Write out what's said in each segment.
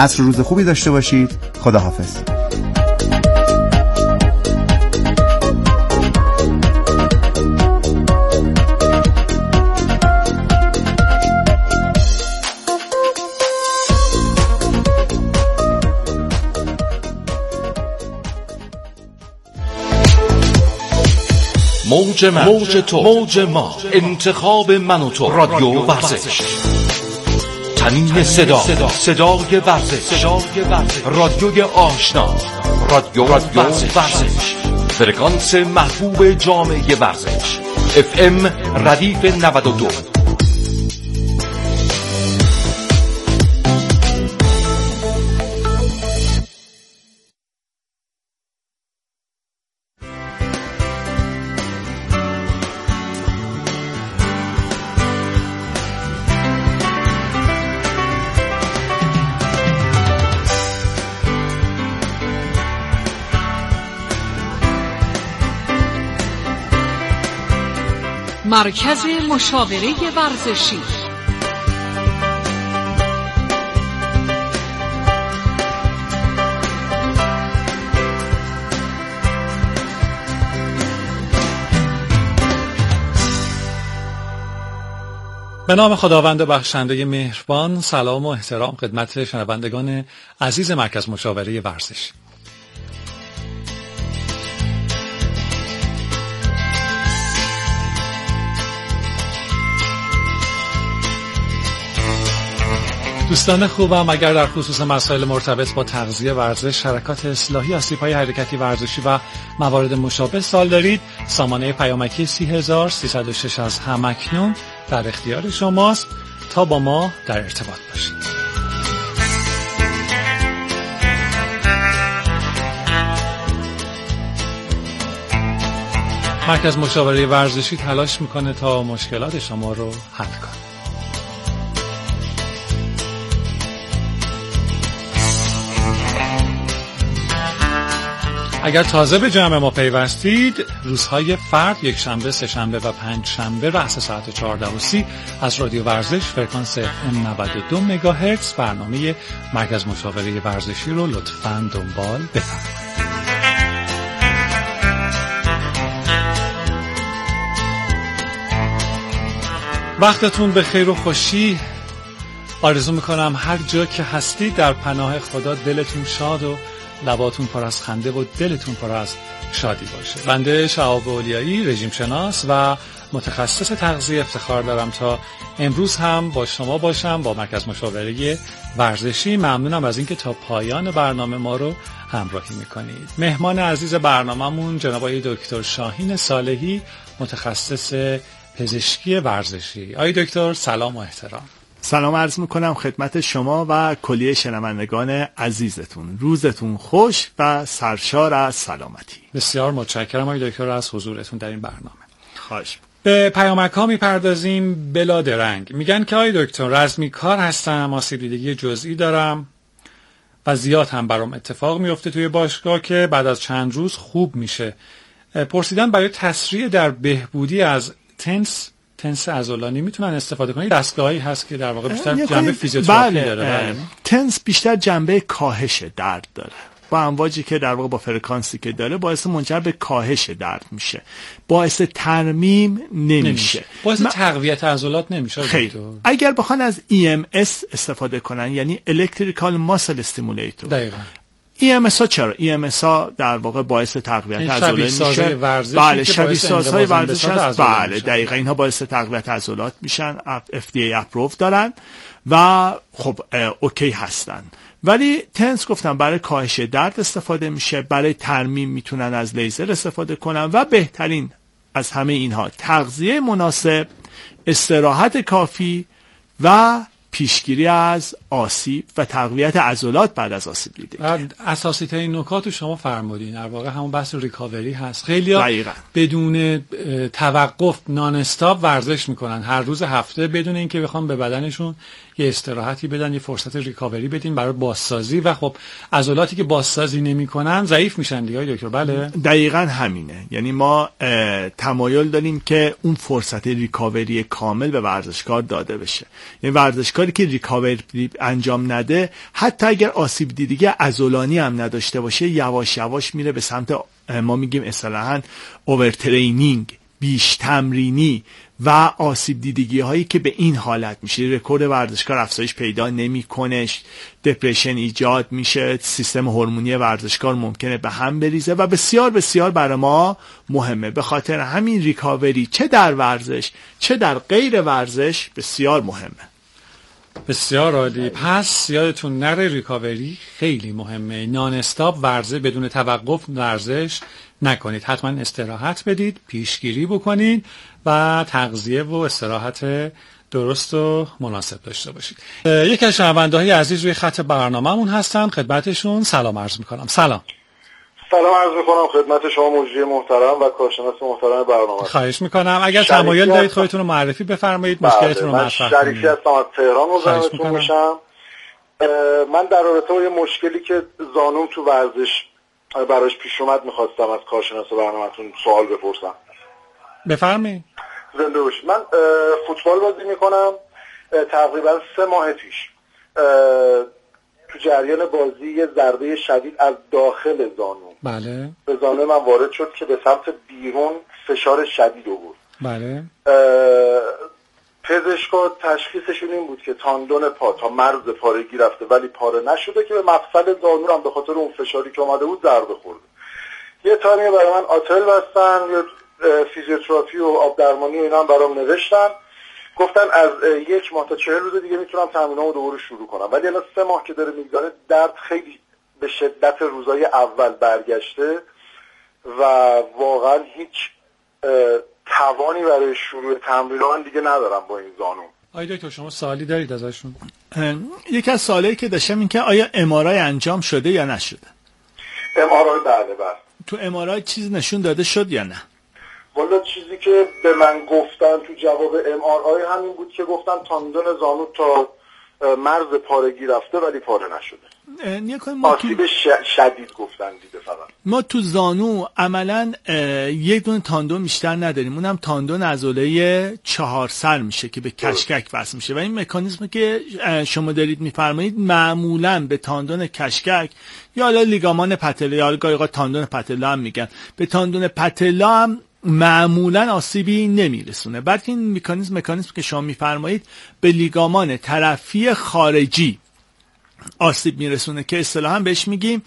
عصر روز خوبی داشته باشید. خداحافظ. موج من، موج تو، موج ما، انتخاب من و تو، رادیو ورزش، تنین صدا، صدای ورزش، رادیوی آشنا، رادیو ورزش، فرکانس محبوب جامعه ورزش، FM ردیف 92. مرکز مشاوره ورزشی. به نام خداوند بخشنده مهربان، سلام و احترام خدمت شنوندگان عزیز مرکز مشاوره ورزشی. دوستان خوبم، اگر در خصوص مسائل مرتبط با تغذیه، ورزش، حرکات اصلاحی، آسیب‌های حرکتی ورزشی و موارد مشابه سوال دارید، سامانه پیامکی 30306 از همکنون در اختیار شماست تا با ما در ارتباط باشید. مرکز مشاوره ورزشی تلاش میکنه تا مشکلات شما رو حل کنه. اگر تازه به جمع ما پیوستید، روزهای فرد، یک شنبه، سه شنبه و پنج شنبه رأس ساعت 14:30 از رادیو ورزش فرکانس FM 92 مگاهرتز برنامه مرکز مشاوره ورزشی رو لطفاً دنبال بفرمایید. وقتتون به خیر و خوشی. آرزو میکنم هر جا که هستید در پناه خدا دلتون شاد و لباتون پر از خنده و دلتون پر از شادی باشه. بنده شهاب اولیایی، رژیم شناس و متخصص تغذیه، افتخار دارم تا امروز هم با شما باشم با مرکز مشاوره ورزشی. ممنونم از اینکه تا پایان برنامه ما رو همراهی میکنید. مهمان عزیز برنامه‌مون جناب آقای دکتر شاهین صالحی، متخصص پزشکی ورزشی. آقای دکتر سلام و احترام. سلام عرض میکنم خدمت شما و کلیه شنوندگان عزیزتون. روزتون خوش و سرشار از سلامتی. بسیار متشکرم آقای دکتر از حضورتون در این برنامه. خواهش. به پیامک‌ها میپردازیم بلا درنگ. میگن که آقای دکتر رزمیکار هستم، آسیب دیدگی جزئی دارم و زیاد هم برام اتفاق میفته توی باشگاه که بعد از چند روز خوب میشه. پرسیدن برای تسریع در بهبودی از تنس عضلانی میتونن استفاده کنن؟ دستگاهی هست که در واقع بیشتر جنبه فیزیوتراپی داره. بله. تنس بیشتر جنبه کاهش درد داره. با امواجی که در واقع با فرکانسی که داره باعث منجر به کاهش درد میشه. باعث ترمیم نمیشه. باعث تقویت عضلات نمیشه. خیر. اگر بخوان از EMS استفاده کنن، یعنی Electrical Muscle Stimulator. دقیقاً. EMS ها چرا؟ EMS ها در واقع باعث تقویت عضلات میشه. بله، شبیه سازهای ورزش هست. بله، دقیقاً اینها باعث تقویت عضلات میشن. FDA اپروو دارن و خب اوکی هستن. ولی تنس گفتم برای کاهش درد استفاده میشه، برای ترمیم میتونن از لیزر استفاده کنن و بهترین از همه اینها تغذیه مناسب، استراحت کافی و پیشگیری از آسیب و تقویت عضلات بعد از آسیب دیدگی. اساسی ترین نکات شما فرمودین در واقع همون بحث ریکاوری هست. خیلی‌ها بدون توقف نان استاپ ورزش میکنن هر روز هفته بدون اینکه بخوام به بدنشون یه استراحتی بدن، یه فرصت ریکاوری بدین برای بازسازی و خب عضلاتی که بازسازی نمیکنن ضعیف میشن دیگه دکتر. بله دقیقاً همینه. یعنی ما تمایل داریم که اون فرصت ریکاوری کامل به ورزشکار داده بشه. یعنی ورزشکاری که ریکاوری انجام نده، حتی اگر آسیب دیدگی عضلانی هم نداشته باشه، یواش یواش میره به سمت ما میگیم اصطلاحاً اوورترینینگ، بیش تمرینی و آسیب دیدگی هایی که به این حالت میشه. رکورد ورزشکار افزایش پیدا نمیکنه، دپرشن ایجاد میشه، سیستم هورمونی ورزشکار ممکنه به هم بریزه و بسیار بسیار برای ما مهمه. به خاطر همین ریکاوری چه در ورزش چه در غیر ورزش بسیار مهمه. بسیار عالی. پس یادتون نره ریکاوری خیلی مهمه. نان استاپ ورزش، بدون توقف ورزش نکنید. حتما استراحت بدید، پیشگیری بکنید و تغذیه و استراحت درست و مناسب داشته باشید. یکی از شنونده‌های عزیز روی خط برنامه‌مون هستن، خدمتشون سلام عرض می‌کنم. سلام عرض می‌کنم خدمت شما مجری محترم و کارشناس محترم برنامه. خواهش می‌کنم اگر تمایل دارید خودتون رو معرفی بفرمایید، مشکلتون رو مطرح کنید. شریفی هستم از تهران مزاحمتون میشم. من در رابطه با یه مشکلی که زانوم تو ورزش براش پیش اومد می‌خواستم از کارشناس برنامه‌تون سوال بپرسم. بفرمایید. زنده باشید. من فوتبال بازی می‌کنم. تقریبا 3 ماه پیش تو جریان بازی یه ضربه شدید از داخل زانو به زانو من وارد شد که به سمت بیرون فشار شدید آورد. بله. پزشکا تشخیصشون این بود که تاندون پا تا مرز پارگی رفته ولی پاره نشده، که به مفصل زانو هم به خاطر اون فشاری که اومده بود ضربه خورده. یه تایمی برای من آتل بستن، یه فیزیوتراپی و آب درمانی و اینا هم برام نوشتن. گفتن از 1 ماه تا 40 روز دیگه میتونم تمرینامو دوباره شروع کنم. ولی الان 3 ماه که داره میگذره درد خیلی به شدت روزای اول برگشته و واقعا هیچ توانی برای شروع تمرین دیگه ندارم با این زانو. آیا دکتر شما سوالی دارید ازشون؟ یکی از سوالایی که داشتم این که آیا ام‌آرآی انجام شده یا نشده؟ ام‌آرآی بله. تو ام‌آرآی چیز نشون داده شد یا نه؟ والا چیزی که به من گفتن تو جواب MRI همین بود که گفتن تاندون زانو تا مرز پارگی رفته ولی پاره نشده. آسیب شدید گفتن دیگه. فقط ما تو زانو عملا یک دونه تاندون بیشتر نداریم، اونم تاندون عضله 4 سر میشه که به کشکک وصل میشه و این مکانیزمی که شما دارید میفرمایید معمولا به تاندون کشکک یا حالا لیگامان پتلا یا گاهی تاندون پتلا هم میگن، به تاندون پتلا هم معمولا آسیبی نمیرسونه، بلکه این مکانیزم که شما میفرمایید به لیگامان طرفی خارجی آسیب میرسونه که اصطلاحاً بهش میگیم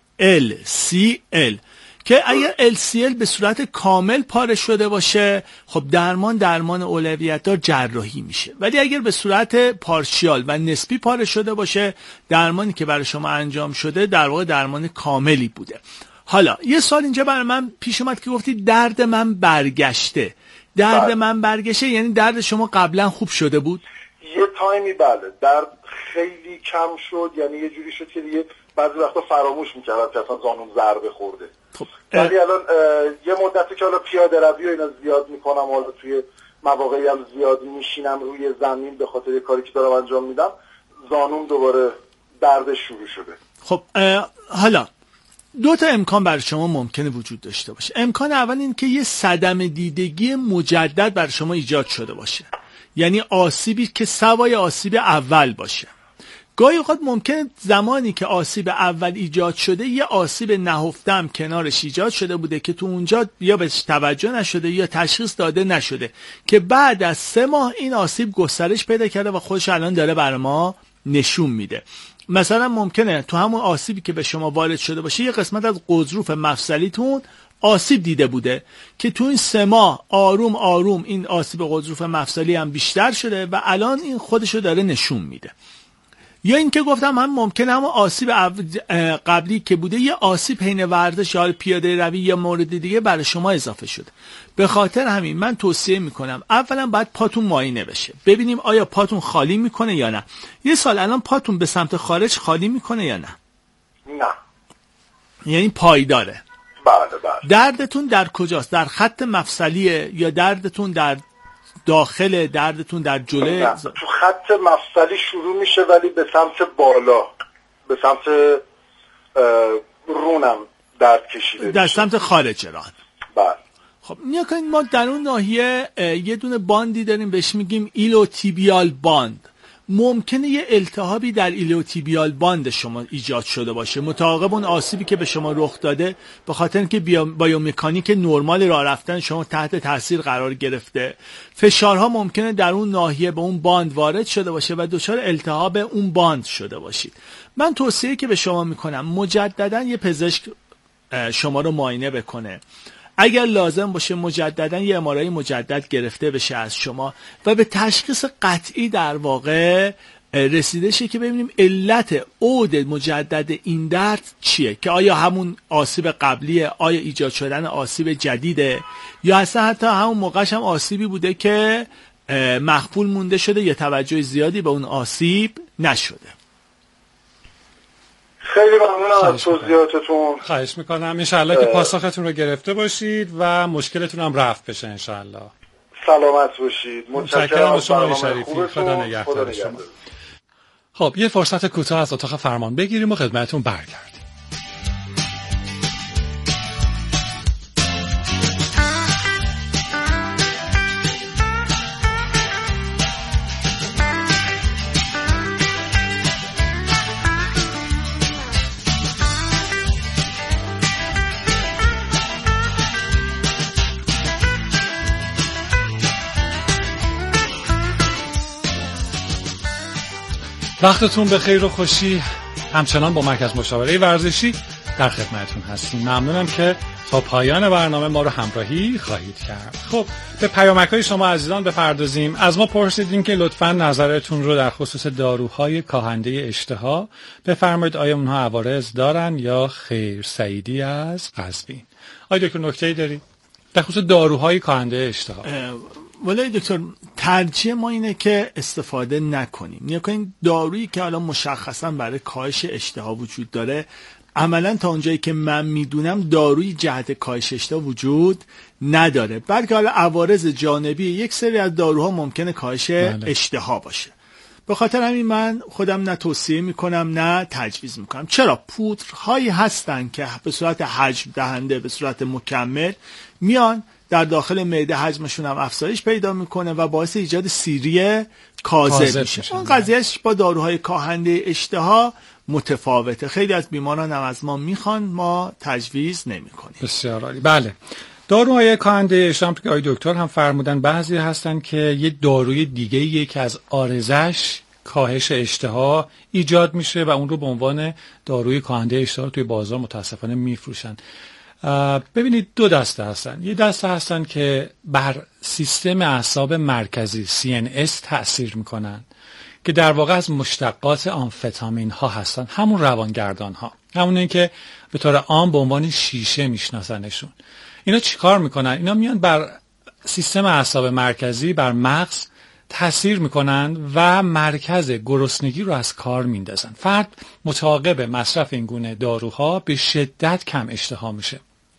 LCL، که اگر LCL به صورت کامل پاره شده باشه خب درمان اولویت دار جراحی میشه، ولی اگر به صورت پارشیال و نسبی پاره شده باشه درمانی که برای شما انجام شده در واقع درمان کاملی بوده. حالا یه سوال اینجا برای من پیش اومد که گفتی درد من برگشته. من برگشته یعنی درد شما قبلا خوب شده بود؟ یه تایمی بله درد خیلی کم شد، یعنی یه جوری شد که دیگه بعضی وقتا فراموش میکردم که اصلا زانوم ضربه خورده. ولی الان یه مدتی که حالا پیاده روی و اینا زیاد میکنم، حالا توی مواقعی هم زیاد میشینم روی زمین به خاطر کاری که دارم انجام میدم، زانوم دوباره دردش شروع شده. خب حالا 2 تا امکان برای شما ممکنه وجود داشته باشه. امکان اول این که یه صدمه دیدگی مجدد برای شما ایجاد شده باشه، یعنی آسیبی که سوای آسیب اول باشه. گاهی اوقات ممکنه زمانی که آسیب اول ایجاد شده یه آسیب نهفته هم کنارش ایجاد شده بوده که تو اونجا یا بهش توجه نشده یا تشخیص داده نشده، که بعد از 3 ماه این آسیب گسترش پیدا کرده و خودش الان داره برای ما نشون میده. مثلا ممکنه تو همون آسیبی که به شما وارد شده باشه یه قسمت از غضروف مفصلیتون آسیب دیده بوده که تو این 3 ماه آروم آروم این آسیب غضروف مفصلی هم بیشتر شده و الان این خودشو داره نشون میده. یا این که گفتم هم ممکنه هم آسیب قبلی که بوده یه آسیب حین ورزش یا پیاده روی یا مورد دیگه برای شما اضافه شده. به خاطر همین من توصیه میکنم اولا باید پاتون معاینه بشه، ببینیم آیا پاتون خالی میکنه یا نه. یه سال الان پاتون به سمت خارج خالی میکنه یا نه؟ نه. یعنی پایداره. بله. دردتون در کجاست؟ در خط مفصلیه یا دردتون در داخل دردتون در جلوی تو خط مفصلی شروع میشه ولی به سمت بالا، به سمت رونم درد کشیده در سمت خارج ران. بله. خب نیا کنید، ما در اون ناحیه یه دونه باندی داریم بهش میگیم ایلوتیبیال باند. ممکنه یه التهابی در ایلوتیبیال باند شما ایجاد شده باشه متعاقب اون آسیبی که به شما رخ داده، به خاطر اینکه بیومکانیک نرمال راه رفتن شما تحت تاثیر قرار گرفته. فشارها ممکنه در اون ناحیه به اون باند وارد شده باشه و دچار التهاب اون باند شده باشید. من توصیه که به شما میکنم مجددا یه پزشک شما رو معاینه بکنه، اگر لازم باشه مجددا یه MRI مجدد گرفته بشه از شما و به تشخیص قطعی در واقع رسیده شه که ببینیم علت عود مجدد این درد چیه، که آیا همون آسیب قبلیه، آیا ایجاد شدن آسیب جدیده، یا اصلا حتی همون موقعش هم آسیبی بوده که مخفول مونده شده یا توجه زیادی به اون آسیب نشده. خیلی ممنونم از توضیحاتتون. خواهش میکنم. انشالله که پاسختون رو گرفته باشید و مشکلتون هم رفع بشه انشالله. سلامت باشید. متشکرم از شما شریفی. خدا نگهدار شما. خب یه فرصت کوتاه از اتاق فرمان بگیریم و خدمتتون برگردیم. وقتتون به خیر و خوشی. همچنان با مرکز مشاوره ورزشی در خدمتتون هستیم. ممنونم که تا پایان برنامه ما رو همراهی خواهید کرد. خب به پیامک‌های شما عزیزان بپردازیم. از ما پرسیدین که لطفاً نظرتون رو در خصوص داروهای کاهنده اشتها بفرمایید. آیا اونها عوارض دارن یا خیر؟ سعیدی از قزوین. آیا دکتر نکته‌ای داری در خصوص داروهای کاهنده اشتها؟ ولی دکتر ترجیح ما اینه که استفاده نکنیم. یا کنیم دارویی که الان مشخصا برای کاهش اشتها وجود داره، عملا تا اونجایی که من میدونم داروی جهت کاهش اشتها وجود نداره، بلکه حالا عوارض جانبی یک سری از داروها ممکنه کاهش اشتها باشه. به خاطر همین من خودم نه توصیه میکنم نه تجویز میکنم. چرا؟ پودرهایی هستن که به صورت حجم دهنده، به صورت مکمل میان در داخل معده، حجمشون هم افزایش پیدا میکنه و باعث ایجاد سیری کاذب میشه. اون قضیهش با داروهای کاهنده اشتها متفاوته. خیلی از بیماران هم از ما میخوان، ما تجویز نمیکنیم. بسیار عالی. بله، داروهای کاهنده اشتها که آقای دکتر هم فرمودن بعضی هستن که یه داروی دیگه‌ایه که از عارضش کاهش اشتها ایجاد میشه و اون رو به عنوان داروی کاهنده اشتها توی بازار متاسفانه میفروشن. ببینید دو دسته هستن. یه دسته هستن که بر سیستم اعصاب مرکزی CNS تأثیر میکنن که در واقع از مشتقات آمفتامین ها هستن، همون روانگردان ها، همون که به طور عام به عنوان شیشه میشناسنشون. اینا چیکار میکنن؟ اینا میان بر سیستم اعصاب مرکزی، بر مغز تأثیر میکنن و مرکز گرسنگی رو از کار میندازن. فرد متعاقب مصرف این گونه داروها به شدت کم اشتها میشه.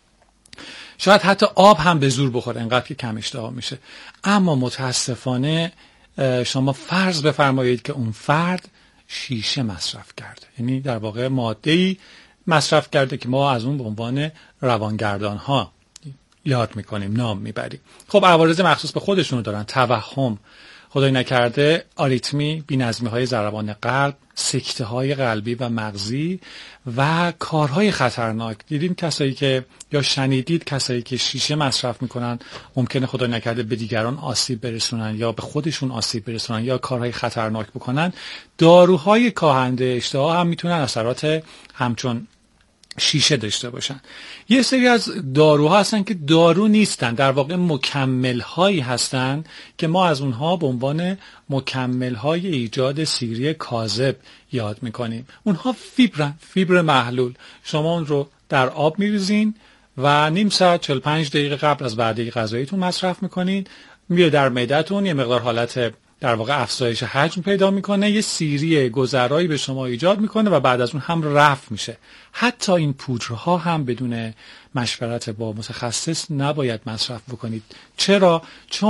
شاید حتی آب هم به زور بخوره انقدر که کم اشتها میشه. اما متاسفانه شما فرض بفرمایید که اون فرد شیشه مصرف کرده، یعنی در واقع ماده‌ای مصرف کرده که ما از اون به عنوان روانگردان ها یاد میکنیم، نام میبریم. خب عوارض مخصوص به خودشونو دارن. توهم، خدای نکرده آریتمی، بی‌نظمی های ضربان قلب، سکته های قلبی و مغزی و کارهای خطرناک. دیدین کسایی که یا شنیدید کسایی که شیشه مصرف میکنن ممکنه خدای نکرده به دیگران آسیب برسونن یا به خودشون آسیب برسونن یا کارهای خطرناک بکنن. داروهای کاهنده اشتها هم میتونن اثرات همچون شیشه داشته باشن. یه سری از داروها هستن که دارو نیستن، در واقع مکمل هایی هستن که ما از اونها به عنوان مکمل های ایجاد سیری کاذب یاد میکنیم. اونها فیبر محلول. شما اون رو در آب میریزین و نیم ساعت 45 دقیقه قبل از وعده غذاییتون مصرف میکنین، میره در معده‌تون، یه مقدار حالت در واقع افزایش حجم پیدا میکنه، یه سیری گذرایی به شما ایجاد میکنه و بعد از اون هم رفع میشه. حتی این پودرها هم بدون مشورت با متخصص نباید مصرف بکنید. چرا؟ چون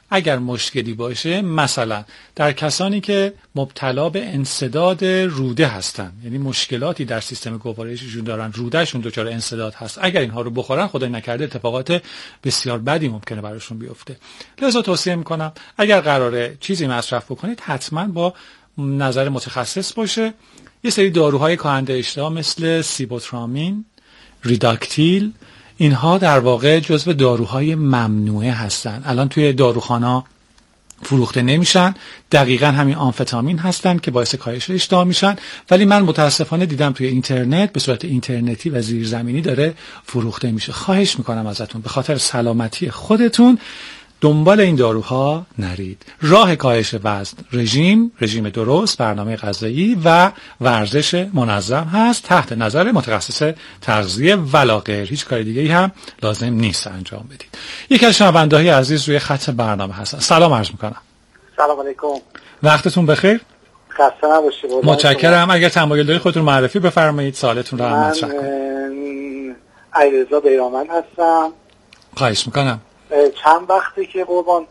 اگر مشکلی باشه، مثلا در کسانی که مبتلا به انسداد روده هستن، یعنی مشکلاتی در سیستم گوارششون دارن، رودهشون دچار انسداد هست، اگر اینها رو بخورن خدای نکرده اتفاقات بسیار بدی ممکنه براشون بیفته. لذا توصیه میکنم اگر قراره چیزی مصرف بکنید حتما با نظر متخصص باشه. یه سری داروهای کاهنده اشتها مثل سیبوترامین، ریداکتیل، اینها در واقع جزو داروهای ممنوعه هستن. الان توی داروخانه‌ها فروخته نمیشن. دقیقاً همین آمفتامین هستن که باعث کاهش اشتها میشن، ولی من متاسفانه دیدم توی اینترنت به صورت اینترنتی و زیرزمینی داره فروخته میشه. خواهش میکنم ازتون به خاطر سلامتی خودتون دنبال این داروها نرید. راه کاهش وزن رژیم درست، برنامه غذایی و ورزش منظم هست تحت نظر متخصص تغذیه ولا غیر. هیچ کار دیگه‌ای هم لازم نیست انجام بدید. یکی از شنونده‌های عزیز روی خط برنامه هستن. سلام عرض می‌کنم. سلام علیکم. وقتتون بخیر. خسته نباشید. متشکرم. اگر تمایل دارید خودتون معرفی بفرمایید، سوالتون رو مطرح کنید. من علیرضا بیرامند هستم. خواهش می‌کنم. چند وقتی که قربان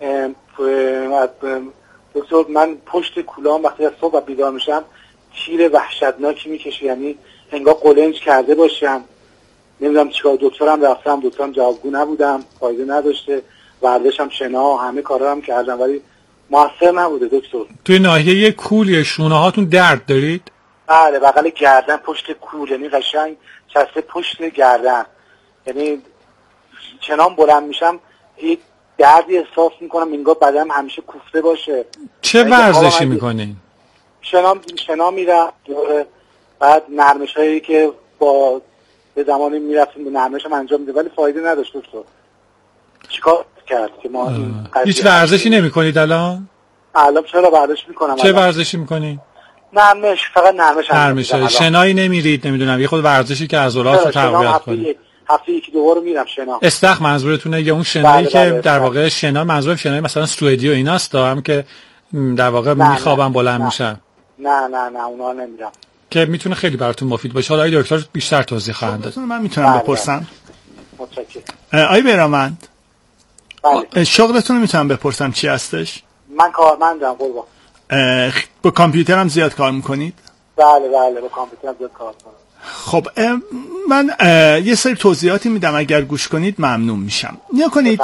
دکتر من پشت کولام وقتی از صبح بیدار میشم تیر وحشتناکی میکشه، یعنی انگار قلنج کرده باشم. نمیدونم چیکار. دکترم رفتم، دکترم جوابگو نبودم، فایده نداشته. ورزشم شنا همه کارا هم کردم ولی موثر نبوده دکتر. توی ناحیه کول شونه هاتون درد دارید؟ بله، بغل گردن پشت کول، یعنی قشنگ چسته پشت گردن، یعنی چنان بلند میشم یک دردی احساس میکنم انگار بدنم همیشه کوفته باشه. چه ورزشی میکنین؟ شنا میرم، بعد نرمش هایی که با به زمانی میرفتیم به نرمش هم انجام میده ولی فایده نداشت دکتر. چیکار کرد که ما هیچ ورزشی نمیکنید الان؟ الان چرا ورزش میکنم. چه ورزشی میکنین؟ نرمش، فقط نرمش. شنایی نمیرید؟ نمیدونم یه خود ورزشی که عضلات رو تقویت کنه. هفته یکی دو بار میرم شنا. استخ منظورتونه یا اون شنایی که در واقع شنا منظور شنای مثلا سوئدی و ایناست هم که در واقع میخوابم بلند میشم؟ نه اونا نمیرم. که میتونه خیلی براتون مفید باشه. حالا آقای دکتر بیشتر توضیح خواهند داد. من میتونم بپرسم؟ متشکرم. آقای بیرامند، شغلتون رو میتونم بپرسم چی هستش؟ من کارمندم قربان. با کامپیوترم زیاد کار میکنید؟ بله با کامپیوترم زیاد کار میکنم. خب من یه سری توضیحاتی میدم، اگر گوش کنید ممنون میشم. نیا کنید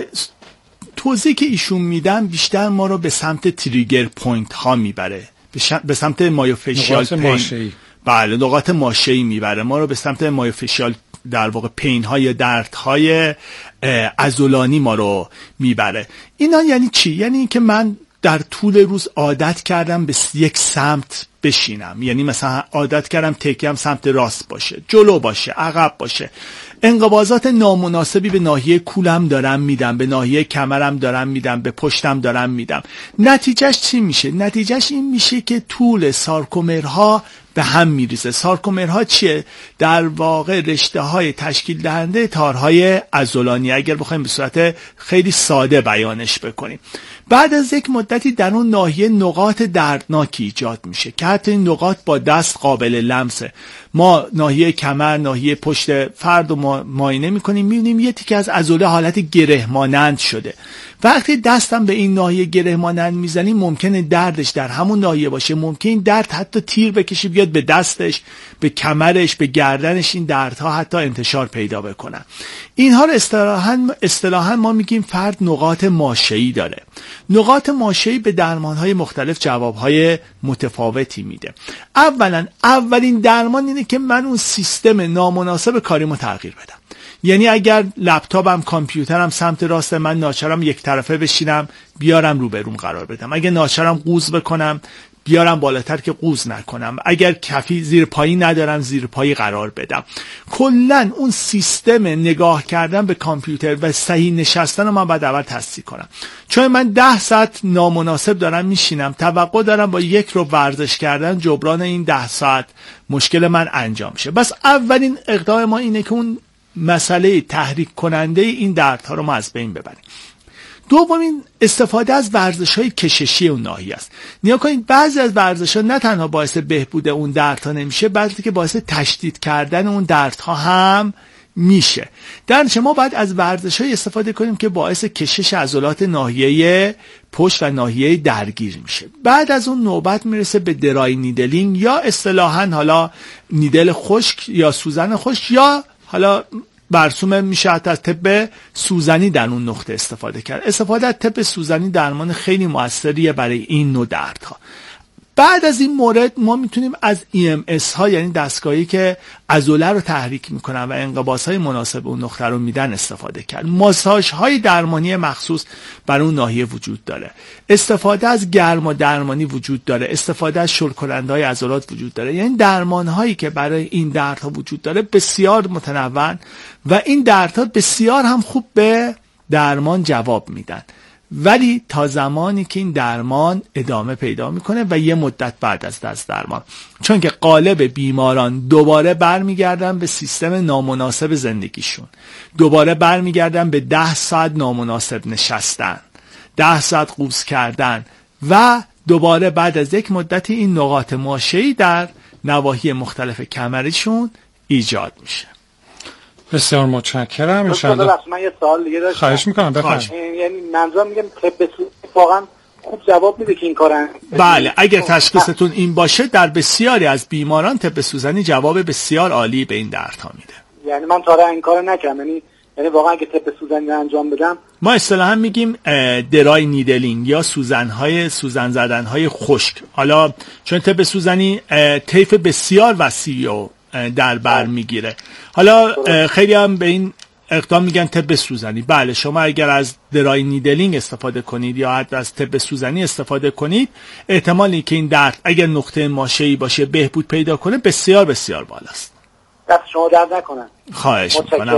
توضیحی که ایشون میدن بیشتر ما رو به سمت تریگر پوینت ها میبره، به سمت مایوفیشیال پین. بله، نقاط ماشه‌ای میبره ما رو به سمت مایوفیشیال، در واقع پین های، دردهای عضلانی ما رو میبره. اینا یعنی چی؟ یعنی اینکه من در طول روز عادت کردم به یک سمت بشینم، یعنی مثلا عادت کردم تکیه‌ام سمت راست باشه، جلو باشه، عقب باشه. انقباضات نامناسبی به ناحیه کولم دارم میدم، به ناحیه کمرم دارم میدم، به پشتم دارم میدم. نتیجهش چی میشه؟ نتیجهش این میشه که طول سارکومرها به هم میریزه. سارکومرها چیه؟ در واقع رشته های تشکیل دهنده تارهای عضلانی، اگر بخوایم به صورت خیلی ساده بیانش بکنیم. بعد از یک مدتی در اون ناحیه نقاط دردناکی ایجاد میشه که حتی این نقاط با دست قابل لمسه. ما ناحیه کمر، ناحیه پشت فرد رو معاینه میکنیم، میبینیم یه تیکه از عضله حالت گره مانند شده. وقتی دستم به این ناحیه گره مانند میزنیم ممکنه دردش در همون ناحیه باشه، ممکنه درد حتی تیر بکشه بیاد به دستش، به کمرش، به گردنش. این دردها حتی انتشار پیدا بکنن. اینها رو اصطلاحاً ما میگیم فرد نقاط ماشه‌ای داره. نقاط ماشه‌ای به درمانهای مختلف جوابهای متفاوتی میده. اولین درمان اینه که من اون سیستم نامناسب کاریمو تغییر بدم. یعنی اگر لپتاپم، کامپیوترم سمت راست، من ناچارم یک طرفه بشینم بیارم روبروم قرار بدم. اگر ناچارم قوز بکنم بیارم بالاتر که قوز نکنم. اگر کفی زیر پایی ندارم زیر پایی قرار بدم. کلن اون سیستم نگاه کردن به کامپیوتر و صحیح نشستن رو من باید اول تصدیق کنم. چون من 10 ساعت نامناسب دارم میشینم، توقع دارم با یک رو ورزش کردن جبران این 10 ساعت مشکل من انجام شه. بس اولین اقدام ما اینه که اون مسئله تحریک کننده این دردها رو ما از بین ببریم. دومین استفاده از ورزش‌های کششی اون ناحیه است. نیا کنید بعضی از ورزش‌ها نه تنها باعث بهبود اون دردها نمیشه، بلکه که باعث تشدید کردن اون دردها هم میشه. در نتیجه ما باید از ورزش‌های استفاده کنیم که باعث کشش عضلات ناحیه پشت و ناحیه درگیر میشه. بعد از اون نوبت میرسه به درای نیدلینگ یا اصطلاحاً حالا نیدل خشک یا سوزن خشک یا حالا برسوم میشه از تب سوزنی در اون نقطه استفاده کرد. استفاده از تب سوزنی درمان خیلی موثریه برای این نوع دردها. بعد از این مورد ما میتونیم از EMS ها، یعنی دستگاهی که عضله رو تحریک میکنن و انقباض های مناسب اون نقطه رو میدن استفاده کرد. ماساژ های درمانی مخصوص برای اون ناحیه وجود داره. استفاده از گرما درمانی وجود داره. استفاده از شل کننده های عضلات وجود داره. یعنی درمان هایی که برای این دردها وجود داره بسیار متنوع و این دردها بسیار هم خوب به درمان جواب میدن. ولی تا زمانی که این درمان ادامه پیدا میکنه و یه مدت بعد از درمان، چون که غالب بیماران دوباره برمیگردن به سیستم نامناسب زندگیشون، دوباره برمیگردن به 10 ساعت نامناسب نشستن، 10 ساعت قوز کردن و دوباره بعد از یک مدتی این نقاط ماشه‌ای در نواحی مختلف کمرشون ایجاد میشه. بسیار متشکرم. انشالله من یه سوال دیگه داشتم. خواهش میکنم بفرمایید. یعنی منظورم میگم طب واقعا خوب جواب میده که این کارن. بله، اگر تشخیصتون این باشه در بسیاری از بیماران طب سوزنی جواب بسیار عالی به این دردها میده. یعنی من تا این کارو نکردم، یعنی واقعا اگه طب سوزنی انجام بدم، ما اصطلاحا میگیم درای نیدلینگ یا سوزن زدن‌های خشک. حالا چون طب سوزنی طیف بسیار وسیع و در بر میگیره. حالا خیلی هم به این اقدام میگن طب سوزنی. بله، شما اگر از درای نیدلینگ استفاده کنید یا حتی از طب سوزنی استفاده کنید، احتمالی که این درد اگر نقطه ماشه‌ای باشه بهبود پیدا کنه بسیار بسیار بالاست. دست شما درد نکنن. خواهش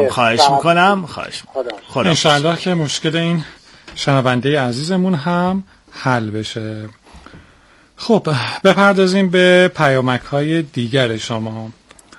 میکنم. انشالله که مشکل این شنونده عزیزمون هم حل بشه. خب بپردازیم به پیامک‌های دیگر شما.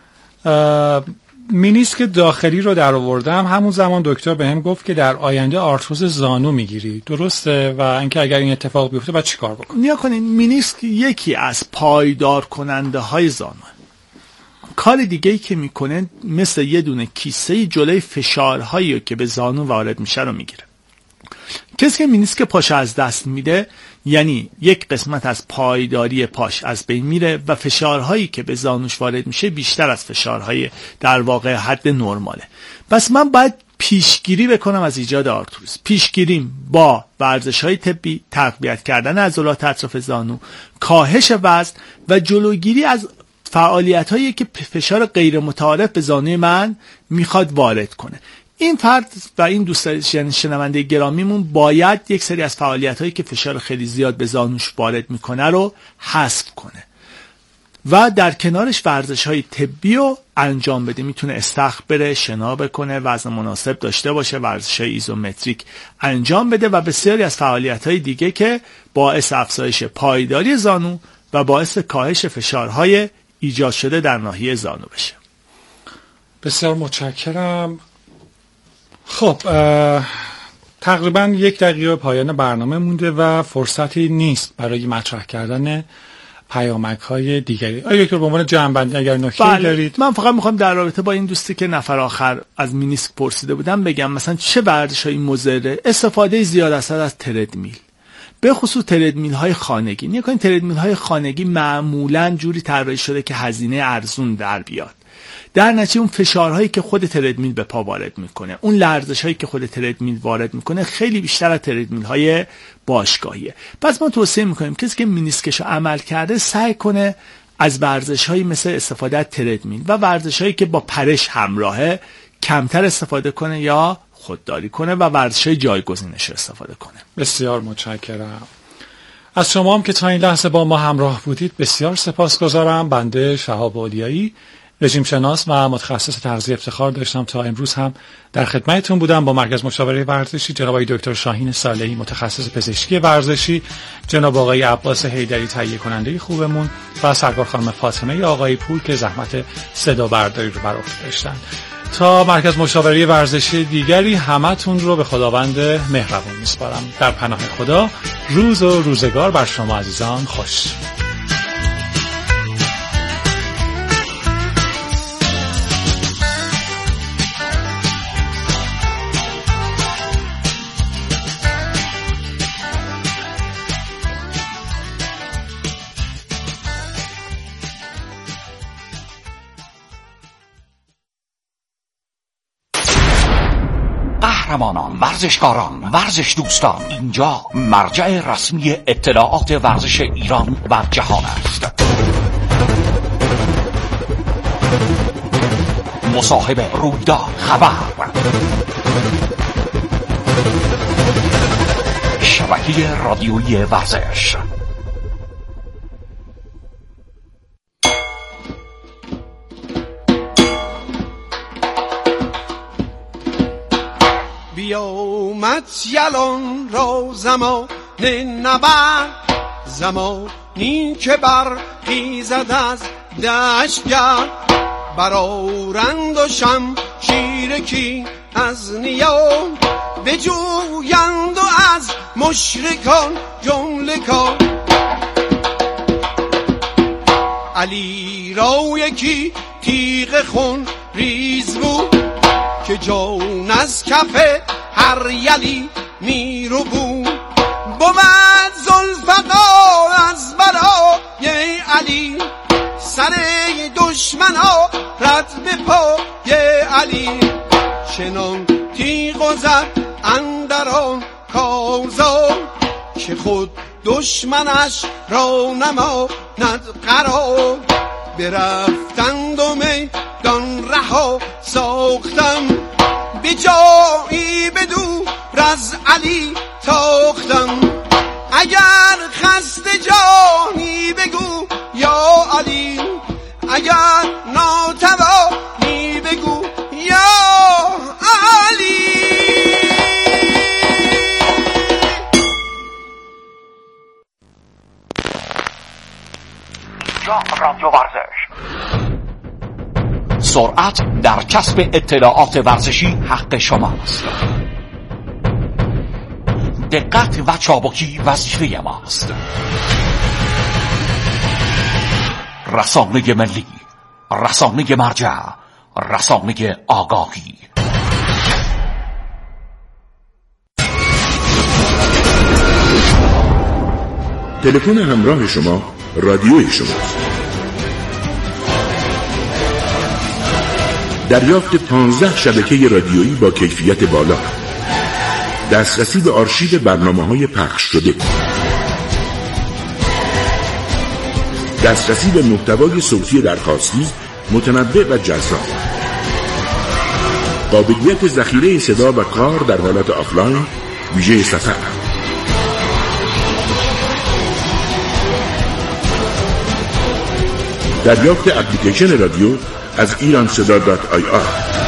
مینیسک داخلی رو در آوردم. همون زمان دکتر بهم گفت که در آینده آرتروز زانو میگیری، درسته؟ و اینکه اگر این اتفاق بیفته بعد چیکار بکنی؟ نیا کنین، مینیسک یکی از پایدار کننده های زانو. کار دیگه‌ای که میکنه مثل یه دونه کیسه جلوی فشارهایی که به زانو وارد میشه رو میگیره. کسی که مینیسک پاش از دست میده، یعنی یک قسمت از پایداری پاش از بین میره و فشارهایی که به زانوش وارد میشه بیشتر از فشارهای در واقع حد نرماله. پس من باید پیشگیری بکنم از ایجاد آرتروز. پیشگیریم با ورزش‌های طبی، تقویت کردن عضلات اطراف زانو، کاهش وزن و جلوگیری از فعالیت‌هایی که فشار غیر متعارف به زانوی من میخواد وارد کنه. این فرد و این دوست یعنی شنونده گرامیمون باید یک سری از فعالیت‌هایی که فشار خیلی زیاد به زانوش وارد میکنه رو حذف کنه و در کنارش ورزش‌های طبی رو انجام بده. میتونه استخر بره، شنا بکنه، وزن مناسب داشته باشه، ورزش‌های ایزومتریک انجام بده و بسیاری از فعالیت‌های دیگه که باعث افزایش پایداری زانو و باعث کاهش فشارهای ایجاد شده در ناحیه زانو بشه. بسیار متشکرم. خب تقریبا 1 دقیقه پایان برنامه مونده و فرصتی نیست برای مطرح کردن پیامک‌های دیگری. آیا دکتر به عنوان جمع‌بندی اگر نکته دارید؟ من فقط میخوام در رابطه با این دوستی که نفر آخر از مینیسک پرسیده بودم بگم مثلا چه ورزش‌هایی مضره. استفاده زیاد از تردمیل، به خصوص تردمیل های خانگی. نکنید تردمیل های خانگی معمولاً جوری طراحی شده که هزینه ارزون در بیاد. در نتیجه اون فشارهایی که خود تردمیل به پا وارد میکنه، اون لرزش‌هایی که خود تردمیل وارد میکنه خیلی بیشتر از تردمیل های باشگاهیه. پس ما توصیه میکنیم کسی که مینیسکشو عمل کرده سعی کنه از ورزش‌هایی مثل استفاده از تردمیل و ورزش‌هایی که با پرش همراهه کمتر استفاده کنه یا خودداری کنه و ورزش‌های جایگزینش استفاده کنه. بسیار متشکرم. از شما هم که تا این لحظه با ما همراه بودید بسیار سپاسگزارم. بنده شهاب اولیایی، رژیم شناس و متخصص تغذیه افتخار داشتم تا امروز هم در خدمتتون بودم با مرکز مشاوره ورزشی جناب آقای دکتر شاهین صالحی متخصص پزشکی ورزشی، جناب آقای عباس حیدری تهیه کننده خوبمون و سرکار خانم فاطمه آقای پور که زحمت صدا برداری رو بر عهده داشتن. تا مرکز مشاوره ورزشی دیگری همتون رو به خداوند مهربان میسپارم. در پناه خدا. روز و روزگار بر شما عزیزان خوش. قهرمانان، ورزشکاران، ورزش دوستان، اینجا مرجع رسمی اطلاعات ورزش ایران و جهان است. مصاحبه، رویداد، خبر، شبکه رادیویی ورزش. بیامد یلان را زمان نبرد، زمانی که برخیزد از دشتگر، برآرند و شمشیر کی از نیام، بجویند و از مشرکان جمله کار. علی را یکی تیغ خون ریز بود، که جان از کف هر یلی میرو بود. بود ذوالفقار از برای علی، سر دشمن ها رد به پای علی. چنان تیغ و زد اندر آن کارزار، که خود دشمنش را نماند قرار. برفتند و میدان رها ساختم، به جایی بدور از علی تاختم. اگر خسته جانی بگو یا علی، اگر ناتوانی بگو یا علی. رادیو ورزش. سرعت در کسب اطلاعات ورزشی حق شماست. دقت و چابکی وظیفه ماست. رسانه ملی، رسانه مرجع، رسانه آگاهی. تلفن همراه شما رادیوی شماست. دریافت 15 شبکه رادیویی با کیفیت بالا، دسترسی به آرشیو برنامه‌های پخش شده، دسترسی به محتوای صوتی درخواستی متنوع و جذاب، قابلیت ذخیره صدا و کار در حالت آفلاین ویژه سفر، دریافت اپلیکیشن رادیو از ایرانصدا.ir،